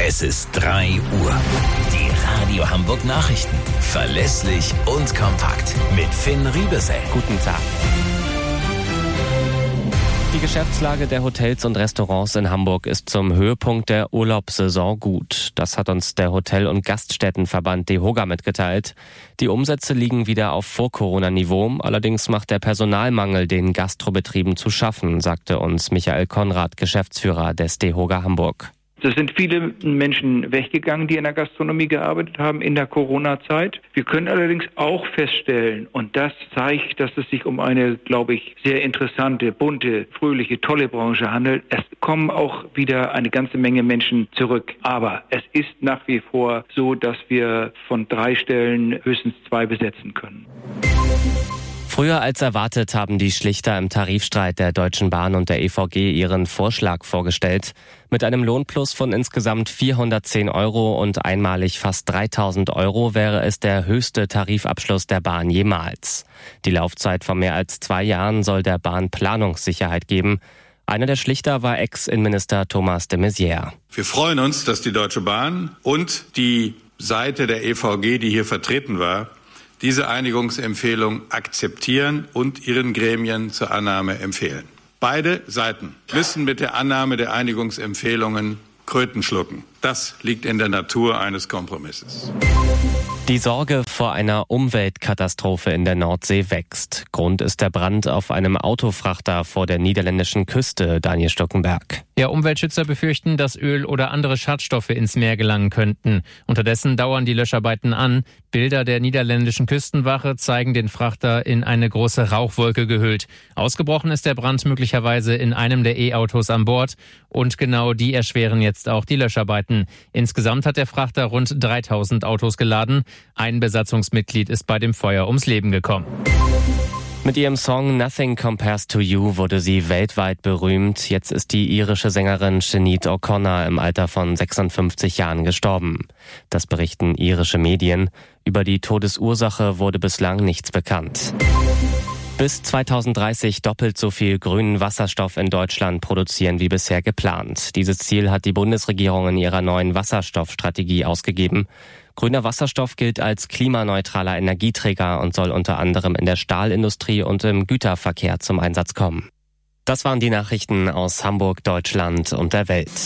Es ist 3 Uhr. Die Radio Hamburg Nachrichten. Verlässlich und kompakt. Mit Finn Riebesell. Guten Tag. Die Geschäftslage der Hotels und Restaurants in Hamburg ist zum Höhepunkt der Urlaubssaison gut. Das hat uns der Hotel- und Gaststättenverband DEHOGA mitgeteilt. Die Umsätze liegen wieder auf Vor-Corona-Niveau. Allerdings macht der Personalmangel den Gastrobetrieben zu schaffen, sagte uns Michael Konrad, Geschäftsführer des DEHOGA Hamburg. Es sind viele Menschen weggegangen, die in der Gastronomie gearbeitet haben in der Corona-Zeit. Wir können allerdings auch feststellen, und das zeigt, dass es sich um eine, glaube ich, sehr interessante, bunte, fröhliche, tolle Branche handelt. Es kommen auch wieder eine ganze Menge Menschen zurück. Aber es ist nach wie vor so, dass wir von 3 Stellen höchstens 2 besetzen können. Früher als erwartet haben die Schlichter im Tarifstreit der Deutschen Bahn und der EVG ihren Vorschlag vorgestellt. Mit einem Lohnplus von insgesamt 410 € und einmalig fast 3.000 € wäre es der höchste Tarifabschluss der Bahn jemals. Die Laufzeit von mehr als 2 Jahren soll der Bahn Planungssicherheit geben. Einer der Schlichter war Ex-Innenminister Thomas de Maizière. Wir freuen uns, dass die Deutsche Bahn und die Seite der EVG, die hier vertreten war, diese Einigungsempfehlung akzeptieren und ihren Gremien zur Annahme empfehlen. Beide Seiten müssen mit der Annahme der Einigungsempfehlungen Kröten schlucken. Das liegt in der Natur eines Kompromisses. Die Sorge vor einer Umweltkatastrophe in der Nordsee wächst. Grund ist der Brand auf einem Autofrachter vor der niederländischen Küste, Daniel Stockenberg. Ja, Umweltschützer befürchten, dass Öl oder andere Schadstoffe ins Meer gelangen könnten. Unterdessen dauern die Löscharbeiten an. Bilder der niederländischen Küstenwache zeigen den Frachter in eine große Rauchwolke gehüllt. Ausgebrochen ist der Brand möglicherweise in einem der E-Autos an Bord. Und genau die erschweren jetzt auch die Löscharbeiten. Insgesamt hat der Frachter rund 3.000 Autos geladen. Ein Besatzungsmitglied ist bei dem Feuer ums Leben gekommen. Mit ihrem Song Nothing Compares to You wurde sie weltweit berühmt. Jetzt ist die irische Sängerin Sinead O'Connor im Alter von 56 Jahren gestorben. Das berichten irische Medien. Über die Todesursache wurde bislang nichts bekannt. Bis 2030 doppelt so viel grünen Wasserstoff in Deutschland produzieren wie bisher geplant. Dieses Ziel hat die Bundesregierung in ihrer neuen Wasserstoffstrategie ausgegeben. Grüner Wasserstoff gilt als klimaneutraler Energieträger und soll unter anderem in der Stahlindustrie und im Güterverkehr zum Einsatz kommen. Das waren die Nachrichten aus Hamburg, Deutschland und der Welt.